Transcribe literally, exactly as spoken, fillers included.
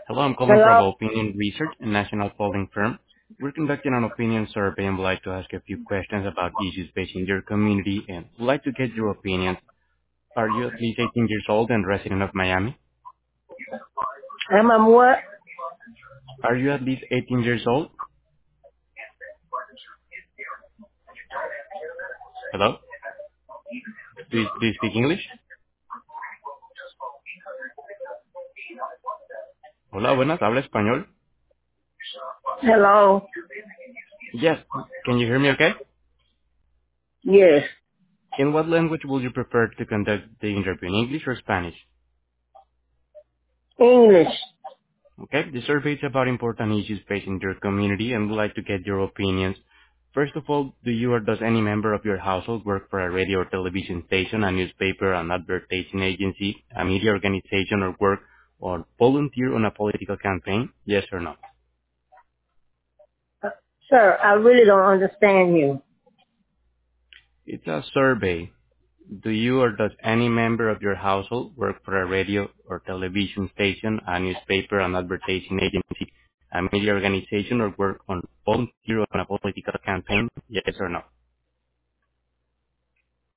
Hello, I'm calling from Hello? Opinion Research, a national polling firm. We're conducting an opinion survey and would like to ask you a few questions about issues facing your community and would like to get your opinions. Are you at least eighteen years old and resident of Miami? Am I what? Are you at least eighteen years old? Hello? Do you, do you speak English? Hola, buenas, ¿habla español? Hello? Yes. Can you hear me okay? Yes. In what language would you prefer to conduct the interview, in English or Spanish? English. Okay, the survey is about important issues facing your community and would like to get your opinions. First of all, do you or does any member of your household work for a radio or television station, a newspaper, an advertising agency, a media organization, or work or volunteer on a political campaign? Yes or no? Uh, Sir, I really don't understand you. It's a survey. Do you or does any member of your household work for a radio or television station, a newspaper, an advertising agency, a media organization, or work on volunteer on a political campaign? Yes or no?